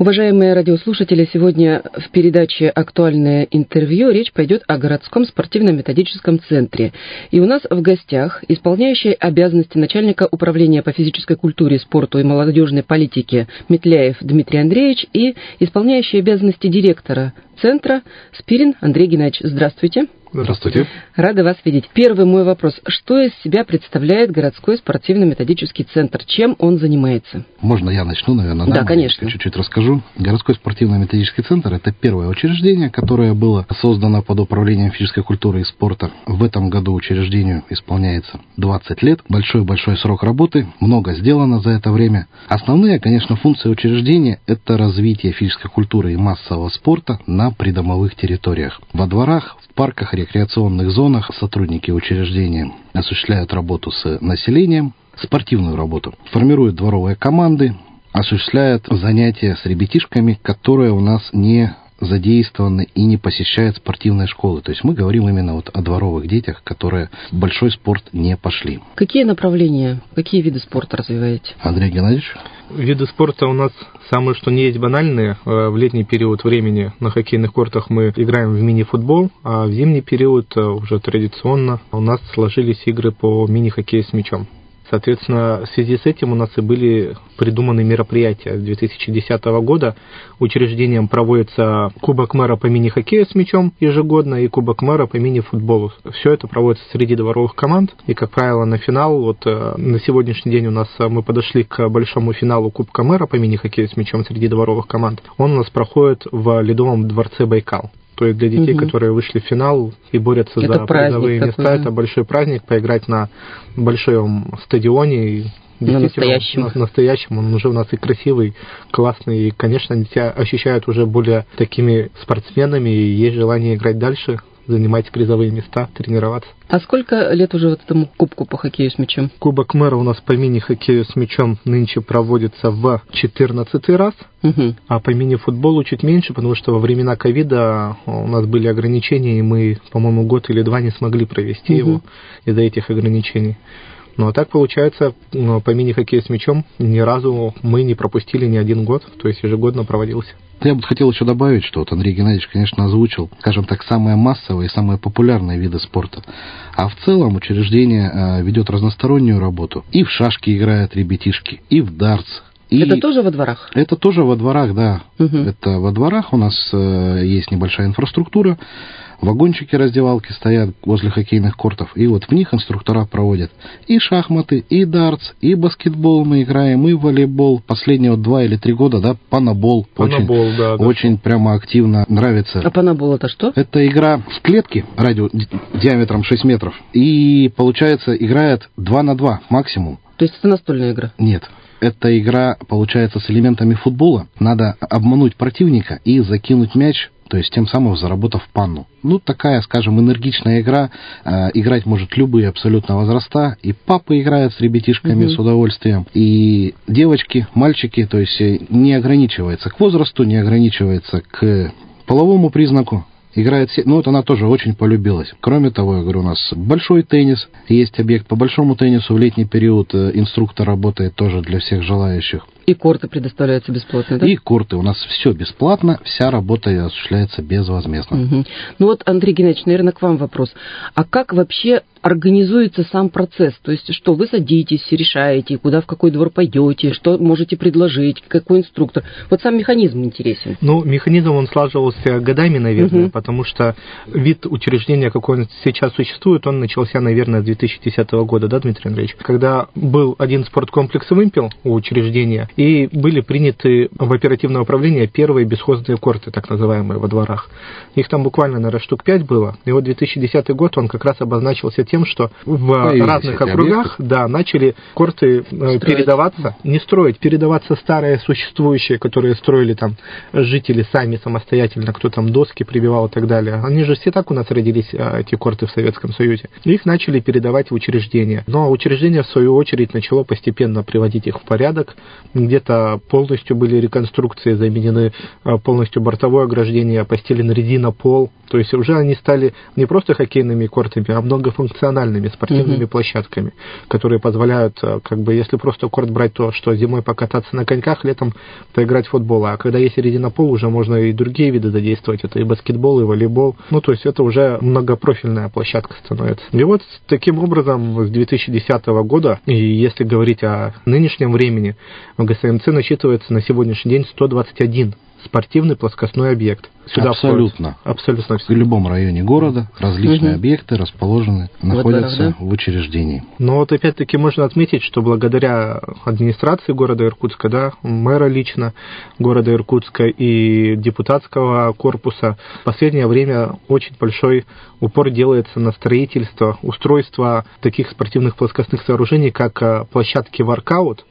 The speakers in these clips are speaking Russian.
Уважаемые радиослушатели, сегодня в передаче «Актуальное интервью» речь пойдет о городском спортивно-методическом центре. И у нас в гостях исполняющий обязанности начальника управления по физической культуре, спорту и молодежной политике Метляев Дмитрий Андреевич и исполняющий обязанности директора центра Спирин Андрей Геннадьевич. Здравствуйте. Здравствуйте. Рада вас видеть. Первый мой вопрос. Что из себя представляет городской спортивно-методический центр? Чем он занимается? Можно я начну, наверное? Да, конечно. Чуть-чуть расскажу. Городской спортивно-методический центр – это первое учреждение, которое было создано под управлением физической культуры и спорта. В этом году учреждению исполняется 20 лет. Большой-большой срок работы. Много сделано за это время. Основные, конечно, функции учреждения – это развитие физической культуры и массового спорта на придомовых территориях. Во дворах, в парках, рекреационных зонах сотрудники учреждения осуществляют работу с населением, спортивную работу, формируют дворовые команды, осуществляют занятия с ребятишками, которые у нас не задействованы и не посещают спортивные школы. То есть мы говорим именно вот о дворовых детях, которые в большой спорт не пошли. Какие направления, какие виды спорта развиваете? Андрей Геннадьевич? Виды спорта у нас самые, что не есть, банальные. В летний период времени на хоккейных кортах мы играем в мини-футбол, а в зимний период уже традиционно у нас сложились игры по мини-хоккею с мячом. Соответственно, в связи с этим у нас и были придуманы мероприятия. С 2010 года учреждением проводится Кубок мэра по мини-хоккею с мячом ежегодно и Кубок мэра по мини-футболу. Все это проводится среди дворовых команд. И, как правило, на финал, вот на сегодняшний день мы подошли к большому финалу Кубка мэра по мини-хоккею с мячом среди дворовых команд. Он у нас проходит в Ледовом дворце Байкал. То есть для детей, которые вышли в финал и борются за призовые места, это большой праздник, поиграть на большом стадионе. Настоящем, он уже у нас и красивый, классный, и, конечно, они себя ощущают уже более такими спортсменами, и есть желание играть дальше, занимать призовые места, тренироваться. А сколько лет уже вот этому кубку по хоккею с мячом? Кубок мэра у нас по мини-хоккею с мячом нынче проводится в 14-й раз, а по мини-футболу чуть меньше, потому что во времена ковида у нас были ограничения, и мы, по-моему, год или два не смогли провести его из-за этих ограничений. Ну, а так получается, по мини-хоккею с мячом ни разу мы не пропустили ни один год, то есть ежегодно проводился. Я бы хотел еще добавить, что вот Андрей Геннадьевич, конечно, озвучил, скажем так, самые массовые и самые популярные виды спорта. А в целом учреждение ведет разностороннюю работу. И в шашки играют ребятишки, и в дартс. Это тоже во дворах? Это тоже во дворах, да. Это во дворах у нас есть небольшая инфраструктура. Вагончики, раздевалки стоят возле хоккейных кортов, и вот в них инструктора проводят и шахматы, и дартс, и баскетбол мы играем, и волейбол. Последние 2 или 3 года, да, панобол. Очень прямо активно нравится. А панобол это что? Это игра в клетке диаметром 6 метров, и, получается, играет 2 на 2 максимум. То есть это настольная игра? Нет. Эта игра, получается, с элементами футбола. Надо обмануть противника и закинуть мяч, то есть тем самым заработав панну. Ну, такая, скажем, энергичная игра. Играть может любые абсолютно возраста. И папы играют с ребятишками с удовольствием. И девочки, мальчики, то есть не ограничивается к возрасту, не ограничивается к половому признаку. Играет, ну вот она тоже очень полюбилась. Кроме того, я говорю, у нас большой теннис, есть объект по большому теннису, в летний период инструктор работает тоже для всех желающих. И корты предоставляются бесплатно, да? И корты. У нас все бесплатно, вся работа осуществляется безвозмездно. Ну вот, Андрей Геннадьевич, наверное, к вам вопрос. А как вообще организуется сам процесс? То есть, что вы садитесь, решаете, куда, в какой двор пойдете, что можете предложить, какой инструктор? Вот сам механизм интересен. Ну, механизм, он слаживался годами, наверное, потому что вид учреждения, какой он сейчас существует, он начался, наверное, с 2010 года, да, Дмитрий Андреевич? Когда был один спорткомплекс «Вымпел» у учреждения, и были приняты в оперативное управление первые бесхозные корты, так называемые, во дворах. Их там буквально, наверное, штук 5 было. И вот 2010 год, он как раз обозначился тем, что в разных округах начали корты передаваться, не строить, передаваться старые существующие, которые строили там жители сами самостоятельно, кто там доски прибивал, так далее. Они же все так у нас родились, эти корты в Советском Союзе. Их начали передавать в учреждения. Но учреждение, в свою очередь, начало постепенно приводить их в порядок. Где-то полностью были реконструкции, заменены полностью бортовое ограждение, постелен резинопол. То есть уже они стали не просто хоккейными кортами, а многофункциональными спортивными площадками, которые позволяют, если просто корт брать, то что зимой покататься на коньках, летом поиграть в футбол. А когда есть резинопол, уже можно и другие виды задействовать. Это и баскетбол, и волейбол. То есть это уже многопрофильная площадка становится. И вот таким образом с 2010 года, и если говорить о нынешнем времени, в ГСМЦ насчитывается на сегодняшний день 121 спортивный плоскостной объект. Сюда абсолютно все. В любом районе города различные объекты расположены, находятся в учреждении. Но вот опять-таки можно отметить, что благодаря администрации города Иркутска, мэра лично города Иркутска и депутатского корпуса, в последнее время очень большой упор делается на строительство, устройство таких спортивных плоскостных сооружений, как площадки воркаут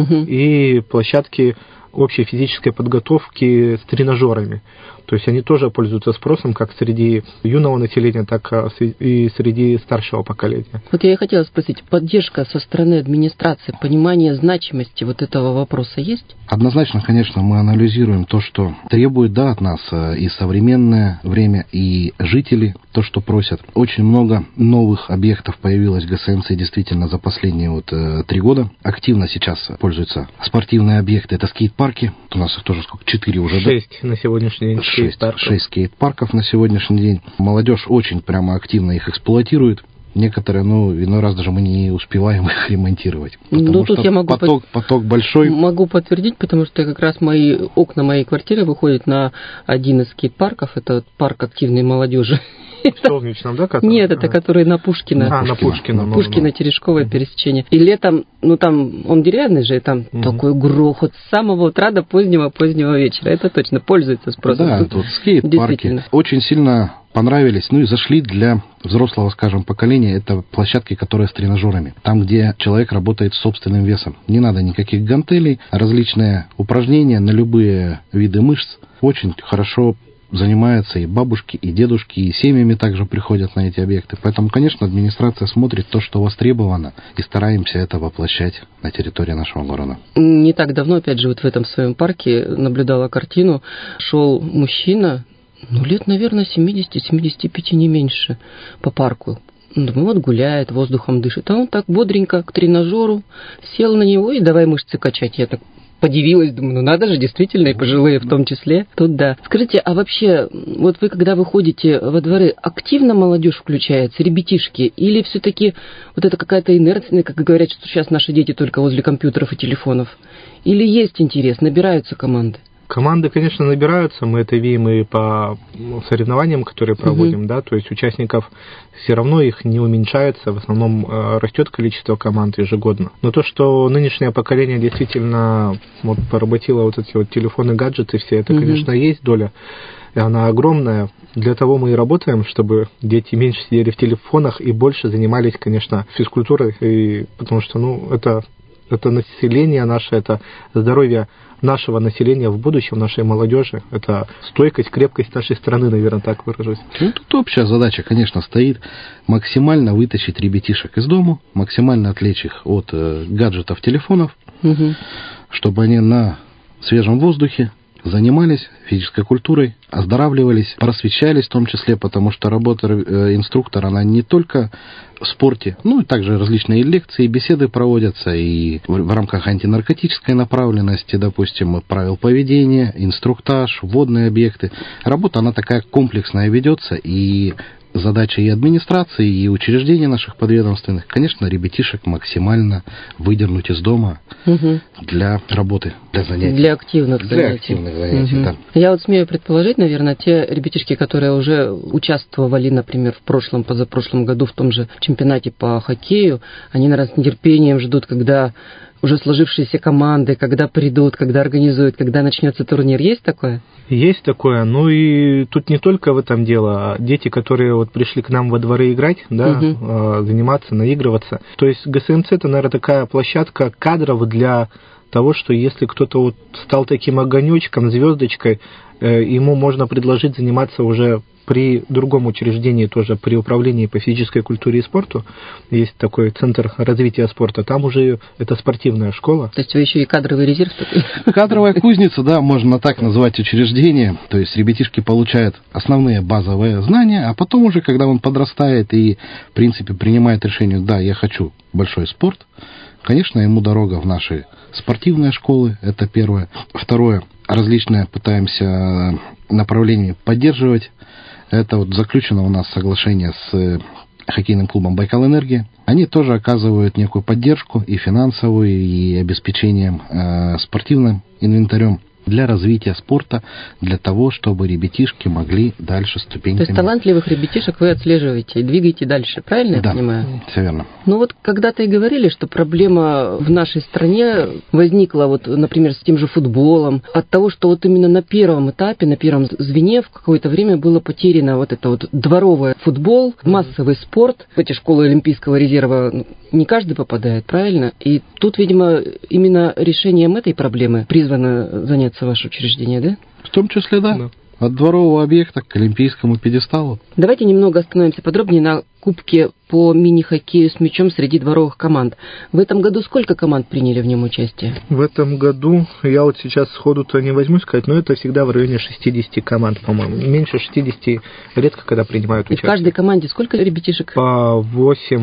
и площадки общей физической подготовки с тренажерами. То есть они тоже пользуются спросом как среди юного населения, так и среди старшего поколения. Вот я и хотела спросить, поддержка со стороны администрации, понимание значимости вот этого вопроса есть? Однозначно, конечно, мы анализируем то, что требует от нас и современное время, и жители, то, что просят. Очень много новых объектов появилось в ГСМЦ действительно за последние 3 года. Активно сейчас пользуются спортивные объекты. Это скейт-парки. У нас их тоже 4 уже. 6 на сегодняшний день. 6 скейт-парков на сегодняшний день. Молодежь очень прямо активно их эксплуатирует. Некоторые, иной раз даже мы не успеваем их ремонтировать. Потому тут что я могу поток большой. Могу подтвердить, потому что как раз окна моей квартиры выходят на один из скейт-парков. Это парк активной молодежи. В Солнечном, да? Который? Нет, это который на Пушкина. На Пушкина. Пушкино-Терешковое пересечение. И летом, там он деревянный же, и там такой грохот с самого утра до позднего вечера. Это точно пользуется спросом. Да, тут скейт-парки очень сильно понравились, и зашли для взрослого, скажем, поколения. Это площадки, которые с тренажерами. Там, где человек работает с собственным весом. Не надо никаких гантелей, различные упражнения на любые виды мышц. Очень хорошо занимаются и бабушки, и дедушки, и семьями также приходят на эти объекты. Поэтому, конечно, администрация смотрит то, что востребовано, и стараемся это воплощать на территории нашего города. Не так давно, опять же, в этом своем парке наблюдала картину. Шел мужчина, лет, наверное, 70-75, не меньше, по парку. Думаю, гуляет, воздухом дышит. А он так бодренько к тренажеру сел на него и давай мышцы качать. Я так подивилась, думаю, надо же, действительно, и пожилые в том числе. Тут да. Скажите, а вообще, вы, когда выходите во дворы, активно молодежь включается, ребятишки, или все-таки это какая-то инерция, как говорят, что сейчас наши дети только возле компьютеров и телефонов? Или есть интерес, набираются команды? Команды, конечно, набираются, мы это видим и по соревнованиям, которые проводим, то есть участников все равно их не уменьшается, в основном растет количество команд ежегодно. Но то, что нынешнее поколение действительно поработило эти телефоны, гаджеты все, это, конечно, есть доля, и она огромная. Для того мы и работаем, чтобы дети меньше сидели в телефонах и больше занимались, конечно, физкультурой, потому что, это население наше, это здоровье нашего населения в будущем, нашей молодежи. Это стойкость, крепкость нашей страны, наверное, так выражусь. Тут общая задача, конечно, стоит максимально вытащить ребятишек из дома, максимально отвлечь их от гаджетов, телефонов, чтобы они на свежем воздухе занимались физической культурой, оздоравливались, просвещались в том числе, потому что работа инструктора, она не только в спорте, и также различные лекции, беседы проводятся и в рамках антинаркотической направленности, допустим, правил поведения, инструктаж, водные объекты. Работа, она такая комплексная ведется, и задача и администрации, и учреждений наших подведомственных, конечно, ребятишек максимально выдернуть из дома для работы, для занятий. Для активных занятий. Да. Я смею предположить, наверное, те ребятишки, которые уже участвовали, например, в прошлом, позапрошлом году в том же чемпионате по хоккею, они, наверное, с нетерпением ждут, когда уже сложившиеся команды, когда придут, когда организуют, когда начнется турнир. Есть такое? Есть такое. И тут не только в этом дело. Дети, которые пришли к нам во дворы играть, заниматься, наигрываться. То есть ГСМЦ это, наверное, такая площадка кадров для того, что если кто-то вот стал таким огонечком, звездочкой, ему можно предложить заниматься уже при другом учреждении, тоже при управлении по физической культуре и спорту. Есть такой центр развития спорта. Там уже это спортивная школа. То есть вы еще и кадровый резерв? Кадровая кузница, да, можно так назвать учреждение. То есть ребятишки получают основные базовые знания, а потом уже, когда он подрастает и, в принципе, принимает решение, да, я хочу большой спорт, конечно, ему дорога в наши спортивные школы, это первое. Второе, различные пытаемся направления поддерживать. Это вот заключено у нас соглашение с хоккейным клубом «Байкал-Энергия». Они тоже оказывают некую поддержку и финансовую, и обеспечением спортивным инвентарем для развития спорта, для того, чтобы ребятишки могли дальше ступеньками... То есть талантливых ребятишек вы отслеживаете и двигаете дальше, правильно я понимаю? Да, все верно. Ну вот когда-то и говорили, что проблема в нашей стране возникла, вот, например, с тем же футболом, от того, что вот именно на первом этапе, на первом звене в какое-то время было потеряно вот это вот дворовый футбол, массовый спорт. В эти школы Олимпийского резерва не каждый попадает, правильно? И тут, видимо, именно решением этой проблемы призвано заняться ваше учреждение, да? В том числе, да. От дворового объекта к олимпийскому пьедесталу. Давайте немного остановимся подробнее на кубке по мини-хоккею с мячом среди дворовых команд. В этом году сколько команд приняли в нем участие? В этом году, я вот сейчас сходу-то не возьму сказать, но это всегда в районе 60 команд, по-моему. Меньше 60 редко когда принимают участие. И в каждой команде сколько ребятишек? По 8,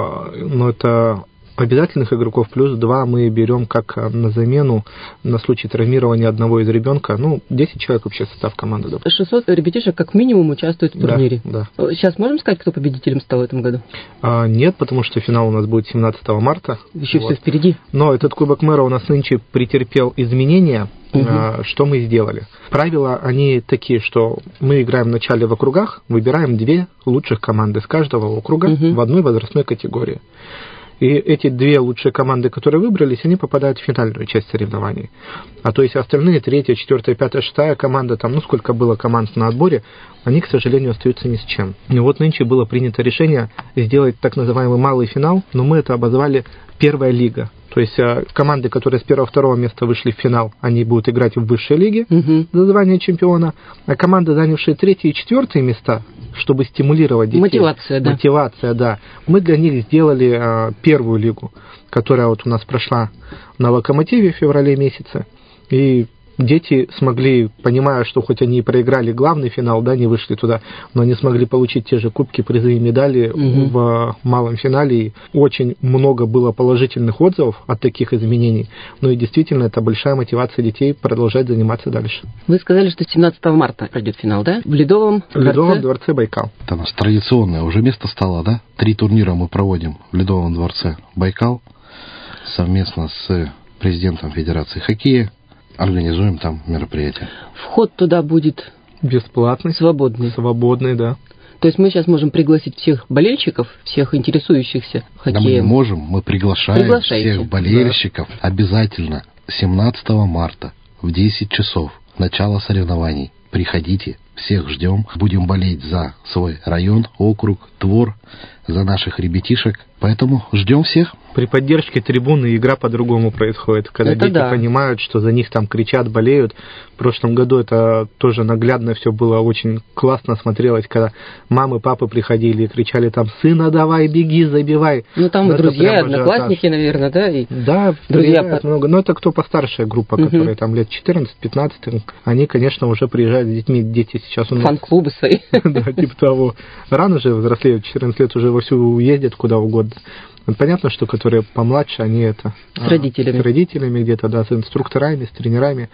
но это... обязательных игроков, плюс 2 мы берем как на замену на случай травмирования одного из ребенка. 10 человек вообще состав команды. Да. 600 ребятишек как минимум участвуют в турнире. Да. Сейчас можем сказать, кто победителем стал в этом году? Нет, потому что финал у нас будет 17 марта. Еще все впереди. Но этот Кубок мэра у нас нынче претерпел изменения. Что мы сделали? Правила, они такие, что мы играем вначале в округах, выбираем 2 лучших команды с каждого округа в одной возрастной категории. И эти 2 лучшие команды, которые выбрались, они попадают в финальную часть соревнований. А то есть остальные 3, 4, 5, 6 команда, там, сколько было команд на отборе, они, к сожалению, остаются ни с чем. И вот нынче было принято решение сделать так называемый малый финал, но мы это обозвали «Первая лига». То есть команды, которые с 1-2 места вышли в финал, они будут играть в высшей лиге за звание чемпиона, а команды, занявшие 3 и 4 места, чтобы стимулировать детей. Мотивация, да. Мы для них сделали первую лигу, которая вот у нас прошла на «Локомотиве» в феврале месяце. И дети смогли, понимая, что хоть они и проиграли главный финал, да, не вышли туда, но они смогли получить те же кубки, призы и медали в малом финале. И очень много было положительных отзывов от таких изменений. Ну и действительно, это большая мотивация детей продолжать заниматься дальше. Вы сказали, что 17 марта пройдет финал, да? В Ледовом дворце Байкал. Это у нас традиционное уже место стало, да? 3 турнира мы проводим в Ледовом дворце Байкал совместно с президентом Федерации хоккея. Организуем там мероприятие. Вход туда будет бесплатный. Свободный, да. То есть мы сейчас можем пригласить всех болельщиков, всех интересующихся хоккеем? Да мы не можем, мы приглашаем всех болельщиков. Да. Обязательно 17 марта в 10 часов начало соревнований. Приходите, всех ждем. Будем болеть за свой район, округ, двор, за наших ребятишек. Поэтому ждем всех. При поддержке трибуны игра по-другому происходит. Когда это дети понимают, что за них там кричат, болеют. В прошлом году это тоже наглядно все было очень классно смотрелось, когда мамы, папы приходили и кричали там: «Сына, давай, беги, забивай». Ну там друзья, одноклассники, наверное, да? Да, друзья много. Но это кто постаршая группа, которые там лет 14-15, они, конечно, уже приезжают с детьми. Дети сейчас у нас... Фан-клубы свои. Да, типа того. Рано же взрослеют, 14 лет уже вовсю ездят куда угодно. Понятно, что которые помладше, они это... С родителями. С родителями где-то, да, с инструкторами, с тренерами.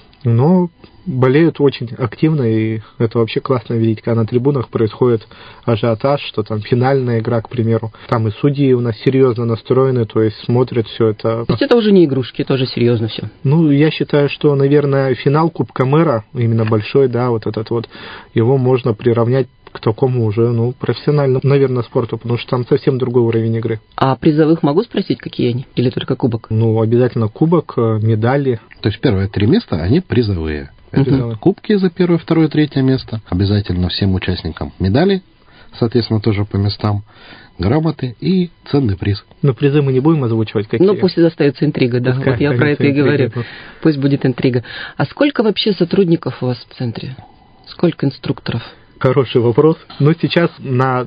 Но болеют очень активно, и это вообще классно видеть, когда на трибунах происходит ажиотаж, что там финальная игра, к примеру. Там и судьи у нас серьезно настроены, то есть смотрят все это. То есть это уже не игрушки, тоже серьезно все. Ну, я считаю, что, наверное, финал Кубка мэра, именно большой, да, вот этот вот, его можно приравнять к такому уже, профессиональному, наверное, спорту, потому что там совсем другой уровень игры. А призовых могу спросить, какие они? Или только кубок? Обязательно кубок, медали. То есть первые 3 места, они призовые. Кубки за 1, 2, 3 место. Обязательно всем участникам медали соответственно, тоже по местам, грамоты и ценный приз. Но призы мы не будем озвучивать, какие? Ну, пусть остается интрига, да. Пускай вот я про это и говорю. Пусть будет интрига. А сколько вообще сотрудников у вас в центре? Сколько инструкторов? Хороший вопрос. Но сейчас на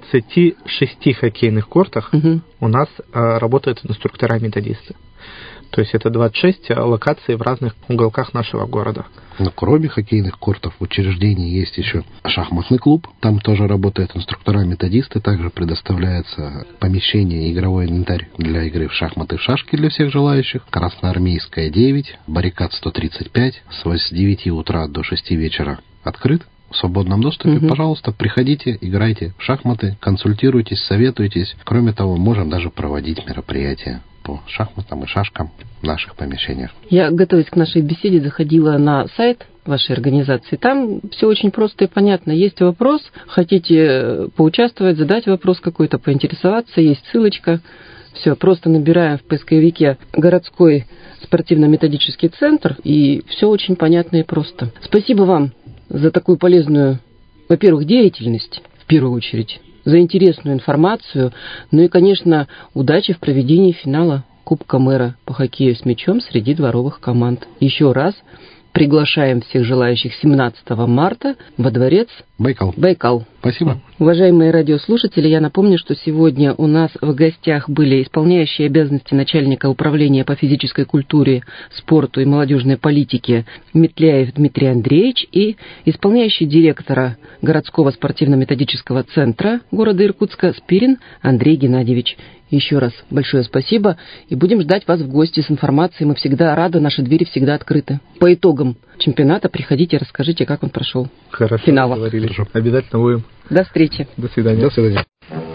26 хоккейных кортах у нас работают инструктора-методисты. То есть это 26 локаций в разных уголках нашего города. Но кроме хоккейных кортов в учреждении есть еще шахматный клуб. Там тоже работают инструктора-методисты. Также предоставляется помещение и игровой инвентарь для игры в шахматы и в шашки для всех желающих. Красноармейская 9, баррикад 135 с 9 утра до 6 вечера открыт. В свободном доступе, пожалуйста, приходите, играйте в шахматы, консультируйтесь, советуйтесь. Кроме того, можем даже проводить мероприятия по шахматам и шашкам в наших помещениях. Я, готовясь к нашей беседе, заходила на сайт вашей организации. Там все очень просто и понятно. Есть вопрос, хотите поучаствовать, задать вопрос какой-то, поинтересоваться, есть ссылочка. Все, просто набираем в поисковике «Городской спортивно-методический центр», и все очень понятно и просто. Спасибо вам за такую полезную, во-первых, деятельность, в первую очередь, за интересную информацию, ну и, конечно, удачи в проведении финала Кубка мэра по хоккею с мячом среди дворовых команд. Еще раз приглашаем всех желающих 17 марта во дворец Байкал. Спасибо. Уважаемые радиослушатели, я напомню, что сегодня у нас в гостях были исполняющие обязанности начальника управления по физической культуре, спорту и молодежной политике Метляев Дмитрий Андреевич и исполняющий директора городского спортивно-методического центра города Иркутска Спирин Андрей Геннадьевич. Еще раз большое спасибо, и будем ждать вас в гости с информацией. Мы всегда рады, наши двери всегда открыты. По итогам чемпионата приходите, расскажите, как он прошел. Хорошо, финала. Хорошо. Обязательно будем. До встречи. До свидания. До свидания.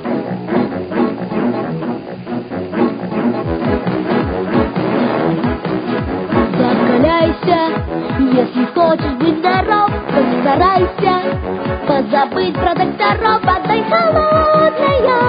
Закаляйся, если хочешь быть здоров, постарайся позабыть про докторов, отдай холодная